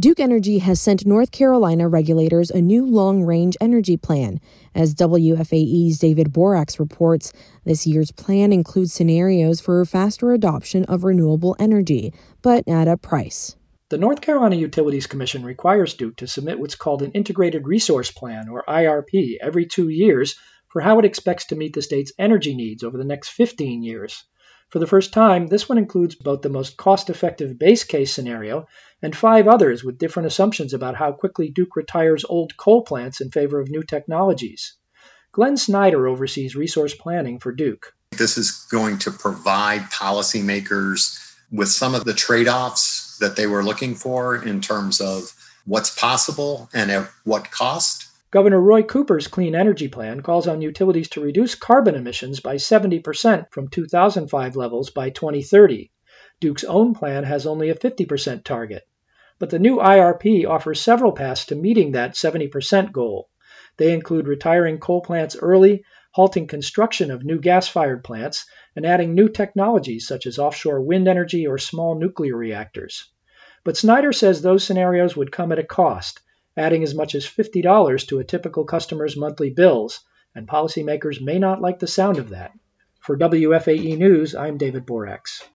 Duke Energy has sent North Carolina regulators a new long-range energy plan. As WFAE's David Borax reports, this year's plan includes scenarios for faster adoption of renewable energy, but at a price. The North Carolina Utilities Commission requires Duke to submit what's called an Integrated Resource Plan, or IRP, every 2 years for how it expects to meet the state's energy needs over the next 15 years. For the first time, this one includes both the most cost-effective base case scenario and 5 others with different assumptions about how quickly Duke retires old coal plants in favor of new technologies. Glenn Snyder oversees resource planning for Duke. This is going to provide policymakers with some of the trade-offs that they were looking for in terms of what's possible and at what cost. Governor Roy Cooper's Clean Energy Plan calls on utilities to reduce carbon emissions by 70% from 2005 levels by 2030. Duke's own plan has only a 50% target. But the new IRP offers several paths to meeting that 70% goal. They include retiring coal plants early, halting construction of new gas-fired plants, and adding new technologies such as offshore wind energy or small nuclear reactors. But Snyder says those scenarios would come at a cost, adding as much as $50 to a typical customer's monthly bills, and policymakers may not like the sound of that. For WFAE News, I'm David Borax.